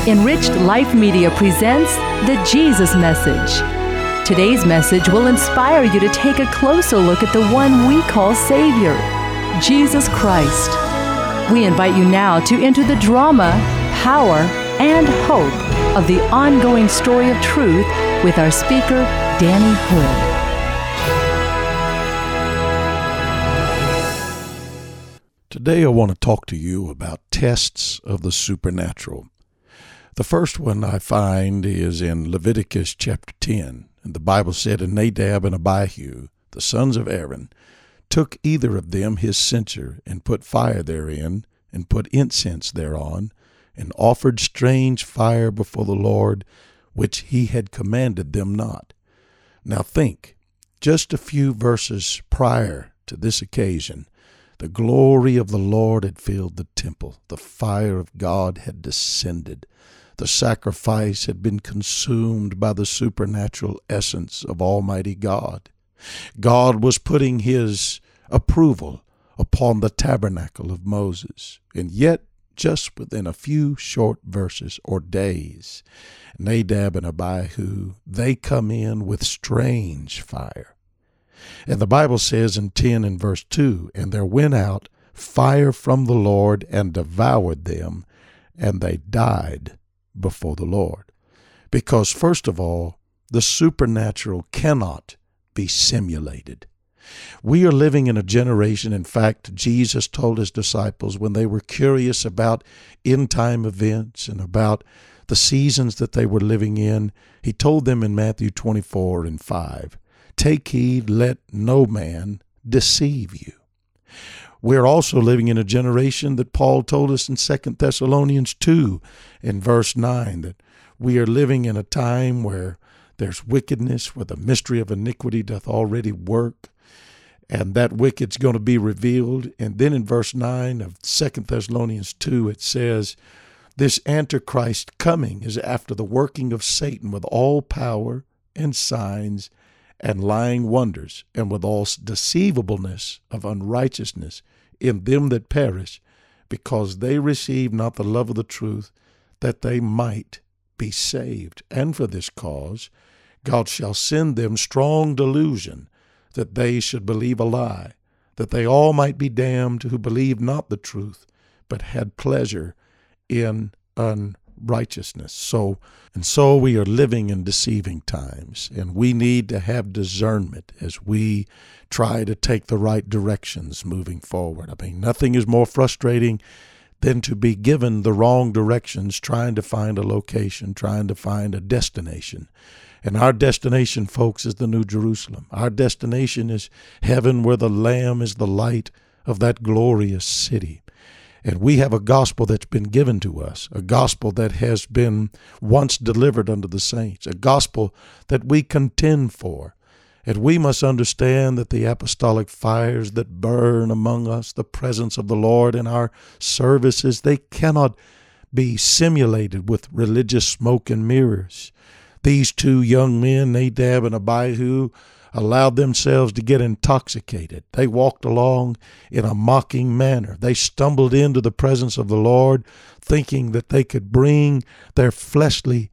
Enriched Life Media presents the Jesus Message. Today's message will inspire you to take a closer look at the one we call Savior, Jesus Christ. We invite you now to enter the drama, power, and hope of the ongoing story of truth with our speaker, Danny Hood. Today I want to talk to you about tests of the supernatural. The first one I find is in Leviticus chapter 10. And the Bible said, "And Nadab and Abihu, the sons of Aaron, took either of them his censer, and put fire therein, and put incense thereon, and offered strange fire before the Lord, which he had commanded them not." Now think, just a few verses prior to this occasion, the glory of the Lord had filled the temple. The fire of God had descended. The sacrifice had been consumed by the supernatural essence of Almighty God. God was putting his approval upon the tabernacle of Moses. And yet, just within a few short verses or days, Nadab and Abihu, they come in with strange fire. And the Bible says in 10 and verse 2, "And there went out fire from the Lord and devoured them, and they died before the Lord." Because, first of all, the supernatural cannot be simulated. We are living in a generation, in fact, Jesus told his disciples when they were curious about end-time events and about the seasons that they were living in, he told them in Matthew 24 and 5, "Take heed, let no man deceive you." We're also living in a generation that Paul told us in 2 Thessalonians 2 in verse 9 that we are living in a time where there's wickedness, where the mystery of iniquity doth already work, and that wicked's going to be revealed. And then in verse 9 of 2 Thessalonians 2 it says, "This Antichrist coming is after the working of Satan with all power and signs and lying wonders, and with all deceivableness of unrighteousness in them that perish, because they receive not the love of the truth, that they might be saved. And for this cause God shall send them strong delusion, that they should believe a lie, that they all might be damned who believed not the truth, but had pleasure in unrighteousness." So we are living in deceiving times, and we need to have discernment as we try to take the right directions moving forward. I mean, nothing is more frustrating than to be given the wrong directions, trying to find a location, trying to find a destination. And our destination, folks, is the New Jerusalem. Our destination is heaven, where the Lamb is the light of that glorious city. And we have a gospel that's been given to us, a gospel that has been once delivered unto the saints, a gospel that we contend for. And we must understand that the apostolic fires that burn among us, the presence of the Lord in our services, they cannot be simulated with religious smoke and mirrors. These two young men, Nadab and Abihu, allowed themselves to get intoxicated. They walked along in a mocking manner. They stumbled into the presence of the Lord, thinking that they could bring their fleshly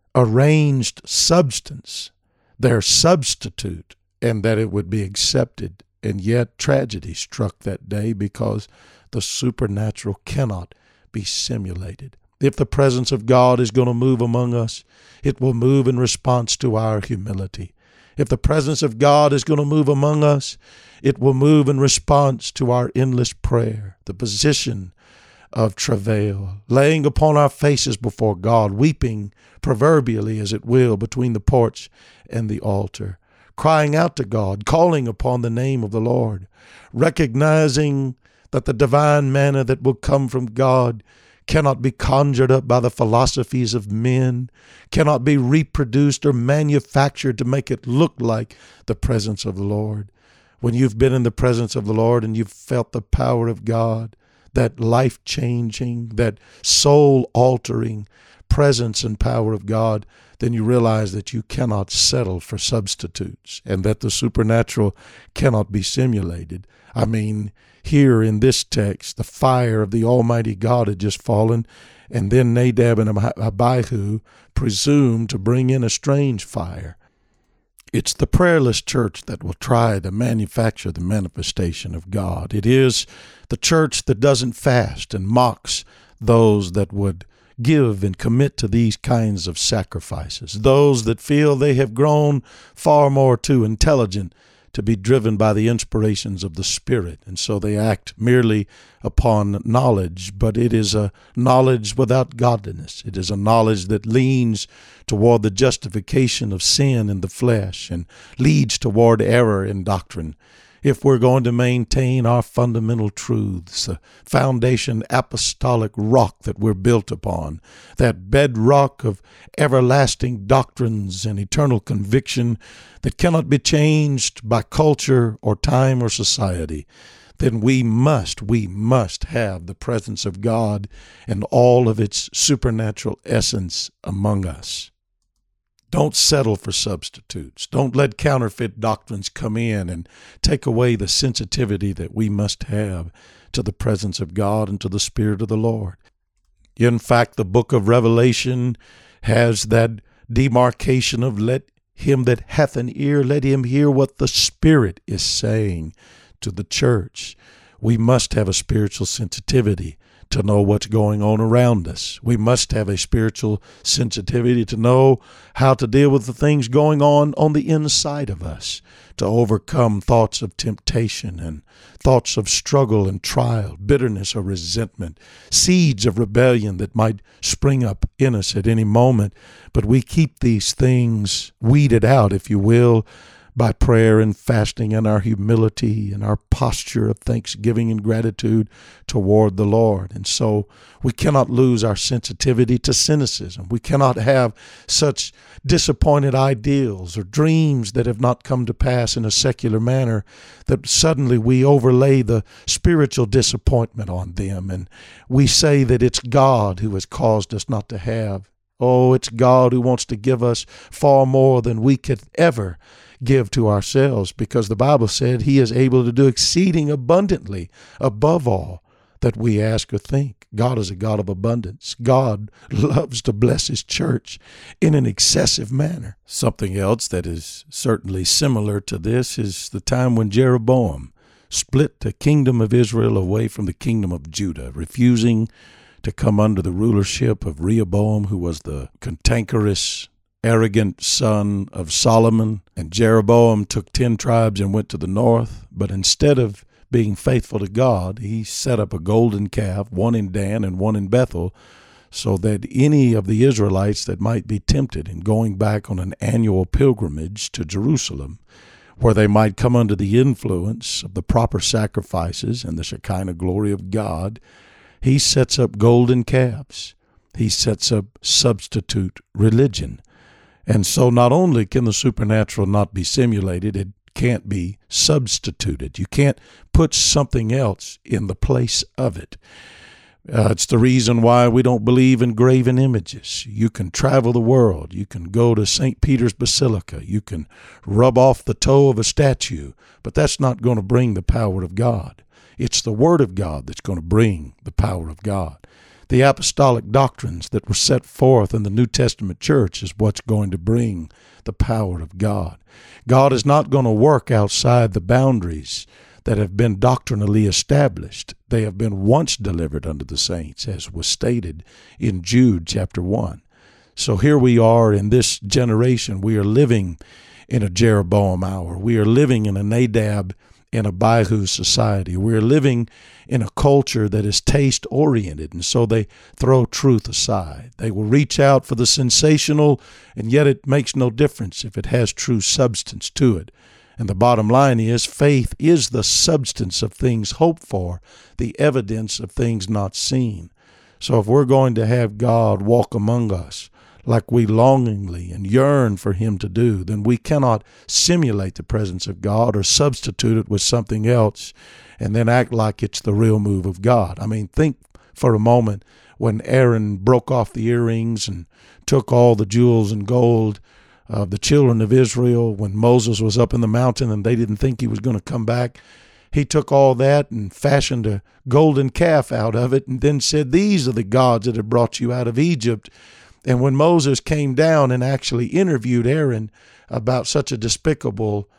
arranged substance, their substitute, and that it would be accepted. And yet tragedy struck that day, because the supernatural cannot be simulated. If the presence of God is going to move among us, it will move in response to our humility. If the presence of God is going to move among us, it will move in response to our endless prayer, the position of travail, laying upon our faces before God, weeping proverbially, as it will, between the porch and the altar, crying out to God, calling upon the name of the Lord, recognizing that the divine manna that will come from God cannot be conjured up by the philosophies of men, cannot be reproduced or manufactured to make it look like the presence of the Lord. When you've been in the presence of the Lord and you've felt the power of God, that life-changing, that soul-altering presence and power of God, then you realize that you cannot settle for substitutes and that the supernatural cannot be simulated. I mean, here in this text, the fire of the Almighty God had just fallen, and then Nadab and Abihu presumed to bring in a strange fire. It's the prayerless church that will try to manufacture the manifestation of God. It is the church that doesn't fast and mocks those that would give and commit to these kinds of sacrifices, those that feel they have grown far more too intelligent to be driven by the inspirations of the Spirit, and so they act merely upon knowledge, but it is a knowledge without godliness. It is a knowledge that leans toward the justification of sin in the flesh and leads toward error in doctrine. If we're going to maintain our fundamental truths, the foundation apostolic rock that we're built upon, that bedrock of everlasting doctrines and eternal conviction that cannot be changed by culture or time or society, then we must have the presence of God and all of its supernatural essence among us. Don't settle for substitutes. Don't let counterfeit doctrines come in and take away the sensitivity that we must have to the presence of God and to the Spirit of the Lord. In fact, the book of Revelation has that demarcation of let him that hath an ear, let him hear what the Spirit is saying to the church. We must have a spiritual sensitivity to know what's going on around us. We must have a spiritual sensitivity to know how to deal with the things going on the inside of us, to overcome thoughts of temptation and thoughts of struggle and trial, bitterness or resentment, seeds of rebellion that might spring up in us at any moment. But we keep these things weeded out, if you will, by prayer and fasting and our humility and our posture of thanksgiving and gratitude toward the Lord. And so we cannot lose our sensitivity to cynicism. We cannot have such disappointed ideals or dreams that have not come to pass in a secular manner that suddenly we overlay the spiritual disappointment on them and we say that it's God who has caused us not to have. Oh, it's God who wants to give us far more than we could ever give to ourselves, because the Bible said He is able to do exceeding abundantly above all that we ask or think. God is a God of abundance. God loves to bless His church in an excessive manner. Something else that is certainly similar to this is the time when Jeroboam split the kingdom of Israel away from the kingdom of Judah, refusing to come under the rulership of Rehoboam, who was the cantankerous, arrogant son of Solomon. And Jeroboam took 10 tribes and went to the north, but instead of being faithful to God, he set up a golden calf, one in Dan and one in Bethel, so that any of the Israelites that might be tempted in going back on an annual pilgrimage to Jerusalem, where they might come under the influence of the proper sacrifices and the Shekinah glory of God, he sets up golden calves. He sets up substitute religion. And so not only can the supernatural not be simulated, it can't be substituted. You can't put something else in the place of it. It's the reason why we don't believe in graven images. You can travel the world. You can go to St. Peter's Basilica. You can rub off the toe of a statue, but that's not going to bring the power of God. It's the Word of God that's going to bring the power of God. The apostolic doctrines that were set forth in the New Testament church is what's going to bring the power of God. God is not going to work outside the boundaries that have been doctrinally established. They have been once delivered unto the saints, as was stated in Jude chapter 1. So here we are in this generation. We are living in a Jeroboam hour. We are living in a Nadab and Abihu society. We're living in a culture that is taste-oriented, and so they throw truth aside. They will reach out for the sensational, and yet it makes no difference if it has true substance to it. And the bottom line is, faith is the substance of things hoped for, the evidence of things not seen. So if we're going to have God walk among us like we longingly and yearn for Him to do, then we cannot simulate the presence of God or substitute it with something else and then act like it's the real move of God. I mean, think for a moment when Aaron broke off the earrings and took all the jewels and gold of the children of Israel when Moses was up in the mountain and they didn't think he was going to come back. He took all that and fashioned a golden calf out of it and then said, "These are the gods that have brought you out of Egypt." And when Moses came down and actually interviewed Aaron about such a despicable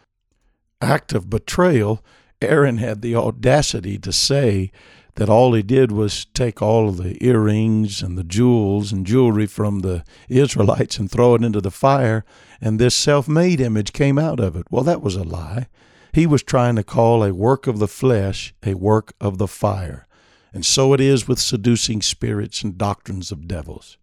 act of betrayal, Aaron had the audacity to say that all he did was take all of the earrings and the jewels and jewelry from the Israelites and throw it into the fire, and this self-made image came out of it. Well, that was a lie. He was trying to call a work of the flesh a work of the fire. And so it is with seducing spirits and doctrines of devils.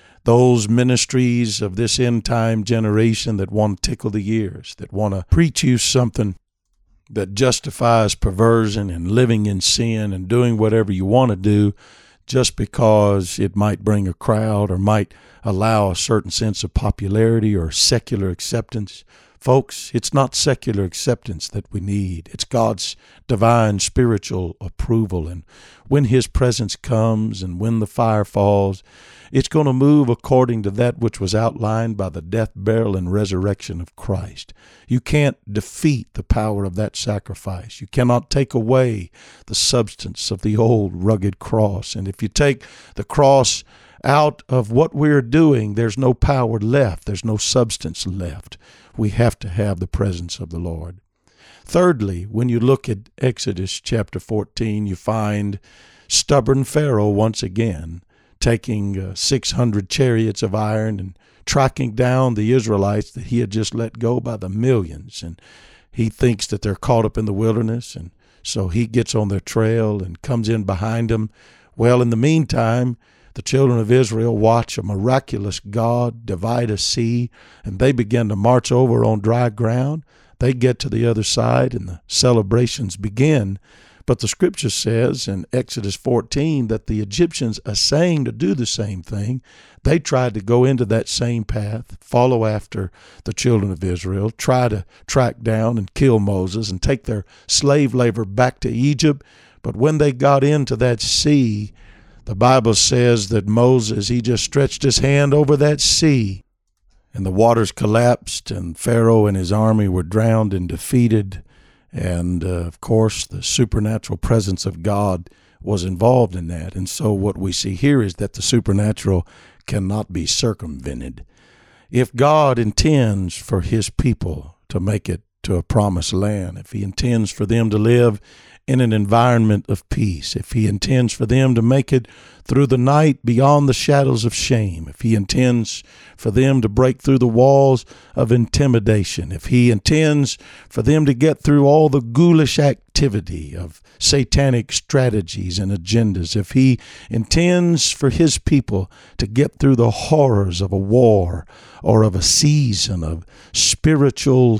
Those ministries of this end-time generation that want to tickle the ears, that want to preach you something that justifies perversion and living in sin and doing whatever you want to do just because it might bring a crowd or might allow a certain sense of popularity or secular acceptance. Folks, it's not secular acceptance that we need. It's God's divine spiritual approval. And when His presence comes and when the fire falls, it's going to move according to that which was outlined by the death, burial, and resurrection of Christ. You can't defeat the power of that sacrifice. You cannot take away the substance of the old rugged cross. And if you take the cross out of what we're doing, there's no power left. There's no substance left. We have to have the presence of the Lord. Thirdly, when you look at Exodus chapter 14, you find stubborn Pharaoh once again taking 600 chariots of iron and tracking down the Israelites that he had just let go by the millions. And he thinks that they're caught up in the wilderness, and so he gets on their trail and comes in behind them. Well, in the meantime, the children of Israel watch a miraculous God divide a sea, and they begin to march over on dry ground. They get to the other side, and the celebrations begin. But the scripture says in Exodus 14 that the Egyptians, essaying to do the same thing, they tried to go into that same path, follow after the children of Israel, try to track down and kill Moses and take their slave labor back to Egypt. But when they got into that sea, the Bible says that Moses, he just stretched his hand over that sea, and the waters collapsed, and Pharaoh and his army were drowned and defeated. And, of course, the supernatural presence of God was involved in that. And so what we see here is that the supernatural cannot be circumvented. If God intends for His people to make it to a promised land, if He intends for them to live in an environment of peace, if He intends for them to make it through the night beyond the shadows of shame, if He intends for them to break through the walls of intimidation, if He intends for them to get through all the ghoulish activity of satanic strategies and agendas, if He intends for His people to get through the horrors of a war or of a season of spiritual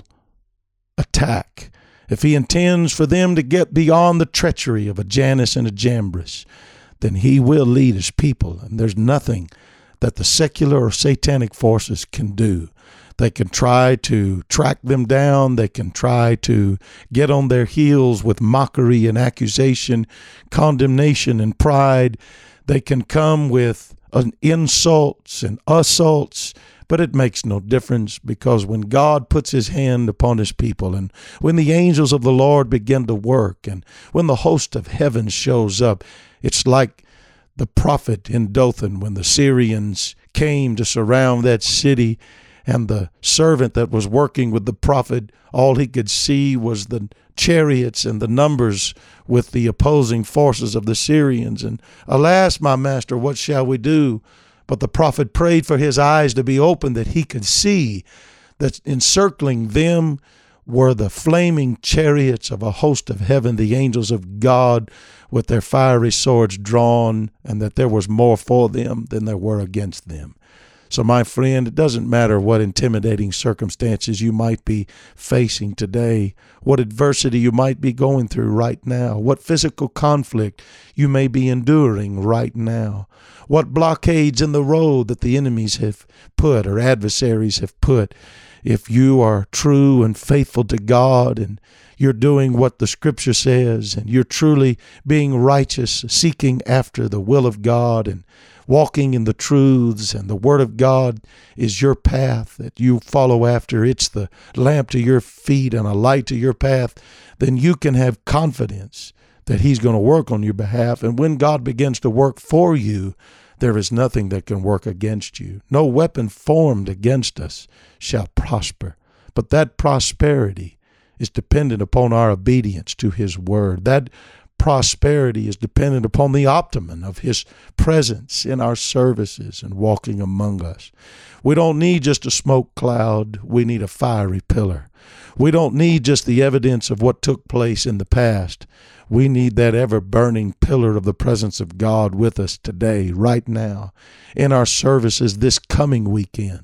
attack, if He intends for them to get beyond the treachery of a Jannes and a Jambres, then He will lead His people. And there's nothing that the secular or satanic forces can do. They can try to track them down. They can try to get on their heels with mockery and accusation, condemnation and pride. They can come with insults and assaults. But it makes no difference, because when God puts His hand upon His people, and when the angels of the Lord begin to work, and when the host of heaven shows up, it's like the prophet in Dothan when the Syrians came to surround that city, and the servant that was working with the prophet, all he could see was the chariots and the numbers with the opposing forces of the Syrians. And alas, my master, what shall we do? But the prophet prayed for his eyes to be open, that he could see that encircling them were the flaming chariots of a host of heaven, the angels of God with their fiery swords drawn, and that there was more for them than there were against them. So, my friend, it doesn't matter what intimidating circumstances you might be facing today, what adversity you might be going through right now, what physical conflict you may be enduring right now, what blockades in the road that the enemies have put or adversaries have put. if you are true and faithful to God, and you're doing what the Scripture says, and you're truly being righteous, seeking after the will of God and walking in the truths, and the Word of God is your path that you follow after, it's the lamp to your feet and a light to your path, then you can have confidence that He's going to work on your behalf. And when God begins to work for you, there is nothing that can work against you. No weapon formed against us shall prosper. But that prosperity is dependent upon our obedience to His Word. That prosperity is dependent upon the optimum of His presence in our services and walking among us. We don't need just a smoke cloud. We need a fiery pillar. We don't need just the evidence of what took place in the past. We need that ever-burning pillar of the presence of God with us today, right now, in our services this coming weekend.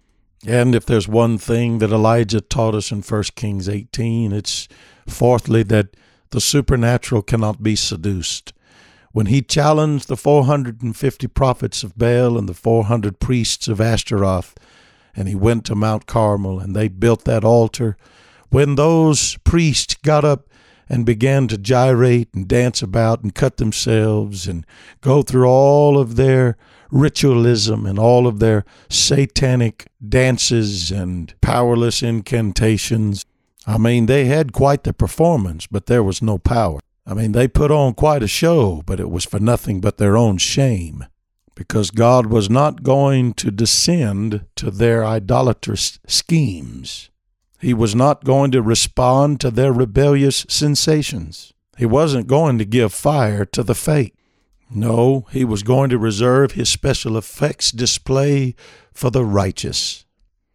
And if there's one thing that Elijah taught us in 1 Kings 18, it's fourthly that the supernatural cannot be seduced. When he challenged the 450 prophets of Baal and the 400 priests of Ashtaroth, and he went to Mount Carmel and they built that altar, when those priests got up and began to gyrate and dance about and cut themselves and go through all of their ritualism and all of their satanic dances and powerless incantations, I mean, they had quite the performance, but there was no power. I mean, they put on quite a show, but it was for nothing but their own shame, because God was not going to descend to their idolatrous schemes. He was not going to respond to their rebellious sensations. He wasn't going to give fire to the fake. No, He was going to reserve His special effects display for the righteous.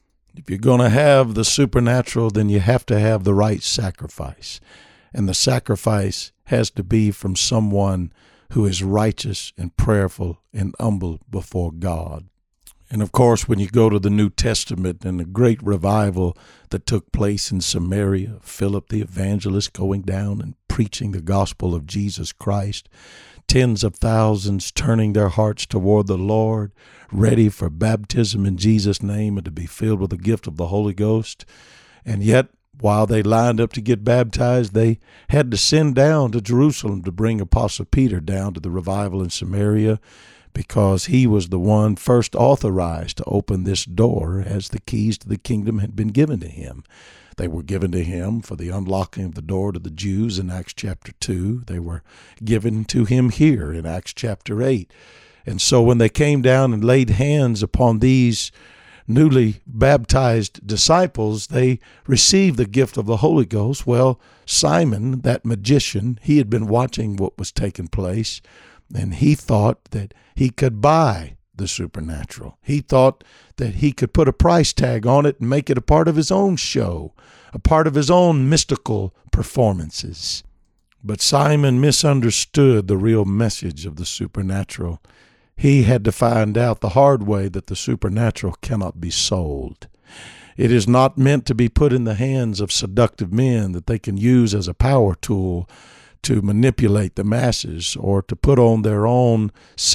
If you're going to have the supernatural, then you have to have the right sacrifice. And the sacrifice has to be from someone who is righteous and prayerful and humble before God. And of course, when you go to the New Testament and the great revival that took place in Samaria, Philip the evangelist going down and preaching the gospel of Jesus Christ, tens of thousands turning their hearts toward the Lord, ready for baptism in Jesus' name and to be filled with the gift of the Holy Ghost. And yet, while they lined up to get baptized, they had to send down to Jerusalem to bring Apostle Peter down to the revival in Samaria, because he was the one first authorized to open this door, as the keys to the kingdom had been given to him. They were given to him for the unlocking of the door to the Jews in Acts chapter 2. They were given to him here in Acts chapter 8. And so when they came down and laid hands upon these newly baptized disciples, they received the gift of the Holy Ghost. Well, Simon, that magician, he had been watching what was taking place, and he thought that he could buy the supernatural. He thought that he could put a price tag on it and make it a part of his own show, a part of his own mystical performances. But Simon misunderstood the real message of the supernatural. He had to find out the hard way that the supernatural cannot be sold. It is not meant to be put in the hands of seductive men that they can use as a power tool to manipulate the masses, or to put on their own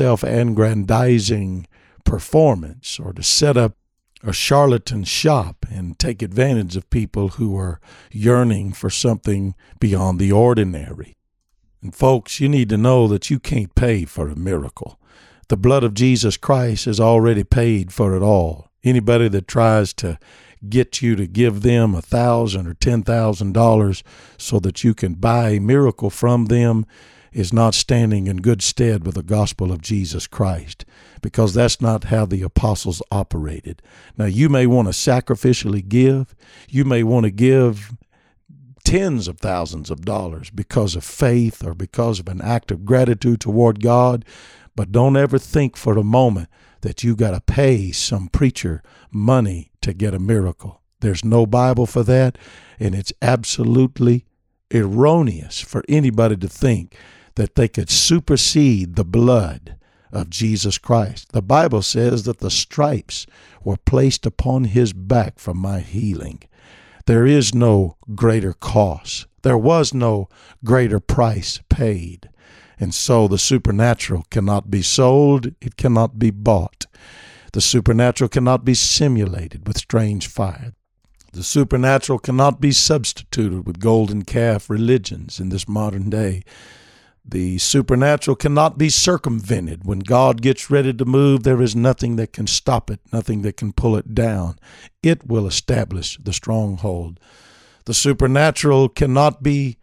self-aggrandizing performance, or to set up a charlatan shop and take advantage of people who are yearning for something beyond the ordinary. And folks, you need to know that you can't pay for a miracle. The blood of Jesus Christ has already paid for it all. Anybody that tries to get you to give them $1,000 or $10,000 so that you can buy a miracle from them is not standing in good stead with the gospel of Jesus Christ, because that's not how the apostles operated. Now, you may want to sacrificially give. You may want to give tens of thousands of dollars because of faith or because of an act of gratitude toward God, but don't ever think for a moment that you got to pay some preacher money to get a miracle. There's no Bible for that, and it's absolutely erroneous for anybody to think that they could supersede the blood of Jesus Christ. The Bible says that the stripes were placed upon his back for my healing. There is no greater cost. There was no greater price paid. And so the supernatural cannot be sold. It cannot be bought. The supernatural cannot be simulated with strange fire. The supernatural cannot be substituted with golden calf religions in this modern day. The supernatural cannot be circumvented. When God gets ready to move, there is nothing that can stop it, nothing that can pull it down. It will establish the stronghold. The supernatural cannot be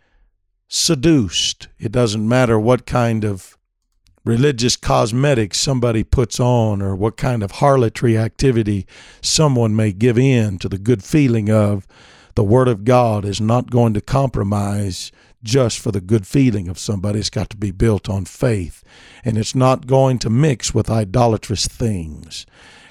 seduced. It doesn't matter what kind of religious cosmetics somebody puts on or what kind of harlotry activity someone may give in to the good feeling of. The Word of God is not going to compromise just for the good feeling of somebody. It's got to be built on faith, and it's not going to mix with idolatrous things.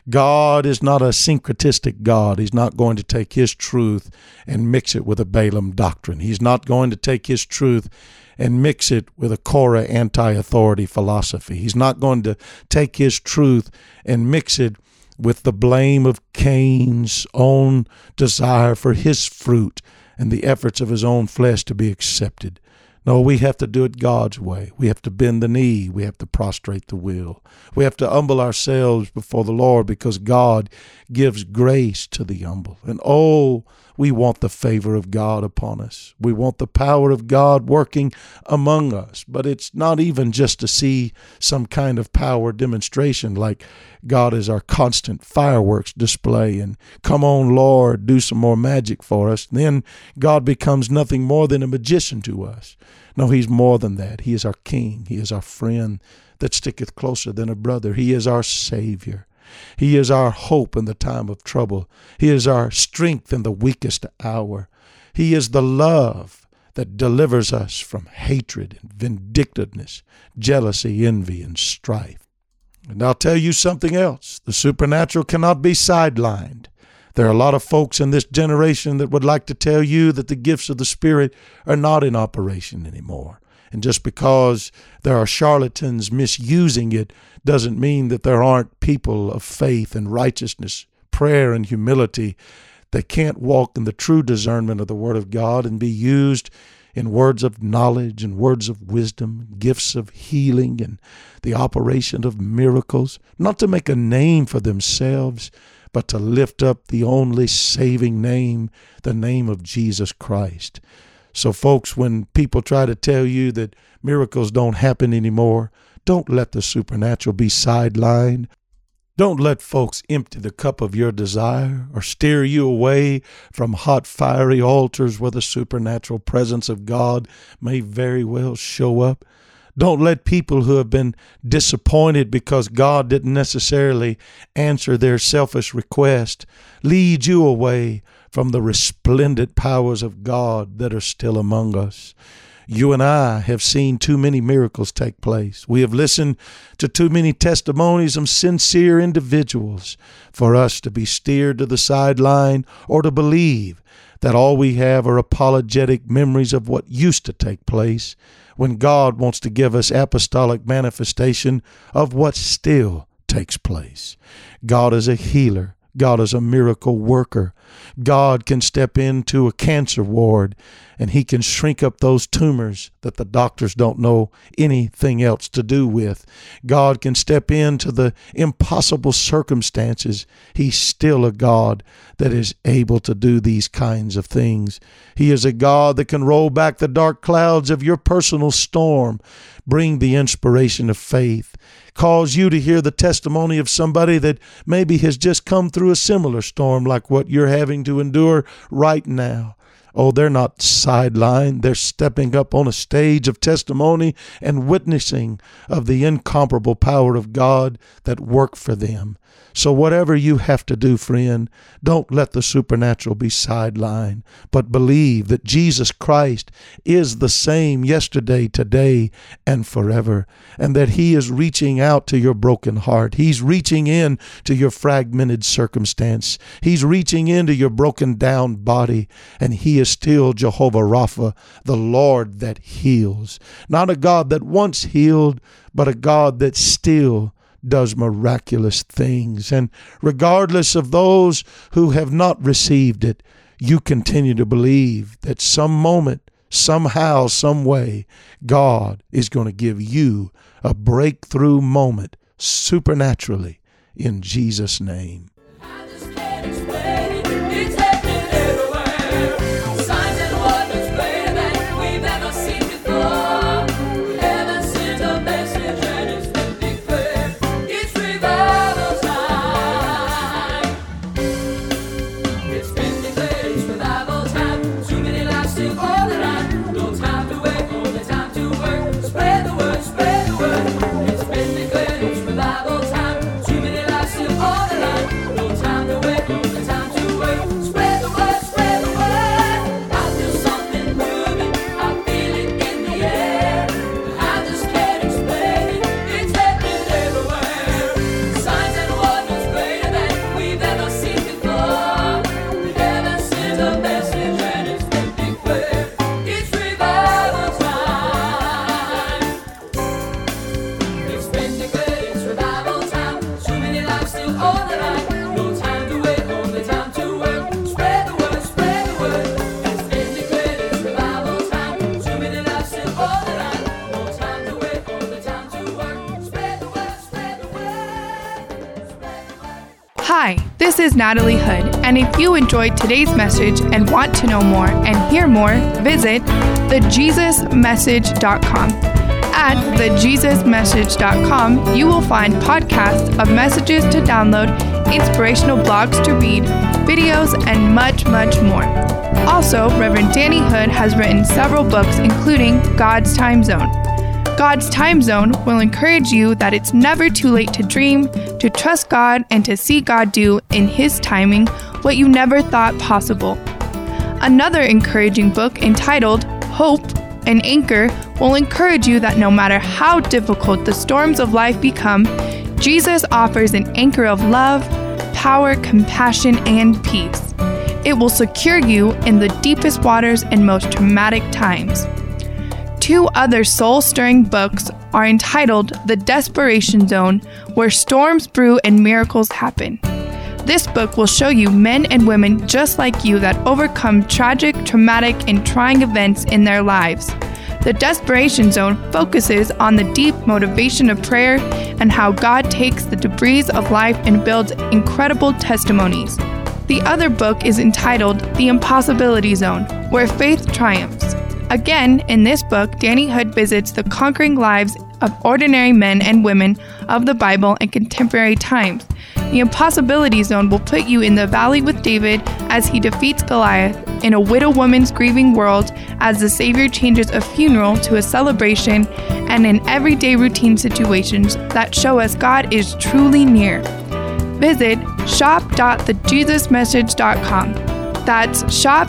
God is not a syncretistic God. He's not going to take His truth and mix it with a Balaam doctrine. He's not going to take His truth and mix it with a Korah anti-authority philosophy. He's not going to take His truth and mix it with the blame of Cain's own desire for his fruit and the efforts of his own flesh to be accepted. No, we have to do it God's way. We have to bend the knee. We have to prostrate the will. We have to humble ourselves before the Lord, because God gives grace to the humble. And oh, we want the favor of God upon us. We want the power of God working among us. But it's not even just to see some kind of power demonstration like God is our constant fireworks display and come on, Lord, do some more magic for us. Then God becomes nothing more than a magician to us. No, He's more than that. He is our King. He is our friend that sticketh closer than a brother. He is our Savior. He is our hope in the time of trouble. He is our strength in the weakest hour. He is the love that delivers us from hatred and vindictiveness, jealousy, envy, and strife. And I'll tell you something else. The supernatural cannot be sidelined. There are a lot of folks in this generation that would like to tell you that the gifts of the Spirit are not in operation anymore. And just because there are charlatans misusing it doesn't mean that there aren't people of faith and righteousness, prayer and humility that can't walk in the true discernment of the Word of God and be used in words of knowledge and words of wisdom, gifts of healing and the operation of miracles, not to make a name for themselves, but to lift up the only saving name, the name of Jesus Christ. So folks, when people try to tell you that miracles don't happen anymore, don't let the supernatural be sidelined. Don't let folks empty the cup of your desire or steer you away from hot, fiery altars where the supernatural presence of God may very well show up. Don't let people who have been disappointed because God didn't necessarily answer their selfish request lead you away from the resplendent powers of God that are still among us. You and I have seen too many miracles take place. We have listened to too many testimonies of sincere individuals for us to be steered to the sideline or to believe that all we have are apologetic memories of what used to take place, when God wants to give us apostolic manifestation of what still takes place. God is a healer. God is a miracle worker. God can step into a cancer ward and He can shrink up those tumors that the doctors don't know anything else to do with. God can step into the impossible circumstances. He's still a God that is able to do these kinds of things. He is a God that can roll back the dark clouds of your personal storm, bring the inspiration of faith, cause you to hear the testimony of somebody that maybe has just come through a similar storm like what you're having to endure right now. Oh, they're not sidelined. They're stepping up on a stage of testimony and witnessing of the incomparable power of God that worked for them. So whatever you have to do, friend, don't let the supernatural be sidelined, but believe that Jesus Christ is the same yesterday, today, and forever, and that He is reaching out to your broken heart. He's reaching in to your fragmented circumstance. He's reaching into your broken down body, and He is still Jehovah Rapha, the Lord that heals. Not a God that once healed, but a God that still does miraculous things. And regardless of those who have not received it, you continue to believe that some moment, somehow, some way, God is going to give you a breakthrough moment supernaturally in Jesus' name. I just can't explain it. It's happening every Hi, this is Natalie Hood, and if you enjoyed today's message and want to know more and hear more, visit thejesusmessage.com. At thejesusmessage.com, you will find podcasts of messages to download, inspirational blogs to read, videos, and much, much more. Also, Reverend Danny Hood has written several books, including God's Time Zone. God's Time Zone will encourage you that it's never too late to dream, to trust God, and to see God do in His timing what you never thought possible. Another encouraging book entitled Hope, an Anchor will encourage you that no matter how difficult the storms of life become, Jesus offers an anchor of love, power, compassion, and peace. It will secure you in the deepest waters and most traumatic times. Two other soul-stirring books are entitled The Desperation Zone, Where Storms Brew and Miracles Happen. This book will show you men and women just like you that overcome tragic, traumatic, and trying events in their lives. The Desperation Zone focuses on the deep motivation of prayer and how God takes the debris of life and builds incredible testimonies. The other book is entitled The Impossibility Zone, Where Faith Triumphs. Again, in this book, Danny Hood visits the conquering lives of ordinary men and women of the Bible in contemporary times. The Impossibility Zone will put you in the valley with David as he defeats Goliath, in a widow woman's grieving world as the Savior changes a funeral to a celebration, and in everyday routine situations that show us God is truly near. Visit shop.thejesusmessage.com. That's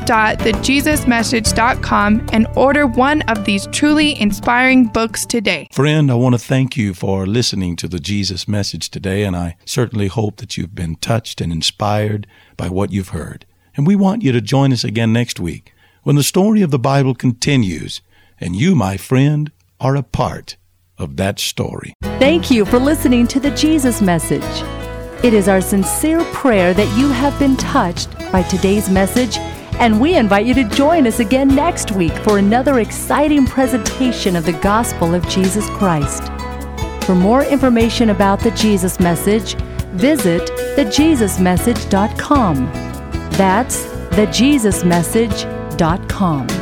shop.thejesusmessage.com and order one of these truly inspiring books today. Friend, I want to thank you for listening to the Jesus Message today, and I certainly hope that you've been touched and inspired by what you've heard. And we want you to join us again next week when the story of the Bible continues, and you, my friend, are a part of that story. Thank you for listening to the Jesus Message. It is our sincere prayer that you have been touched by today's message, and we invite you to join us again next week for another exciting presentation of the gospel of Jesus Christ. For more information about the Jesus Message, visit thejesusmessage.com. That's thejesusmessage.com.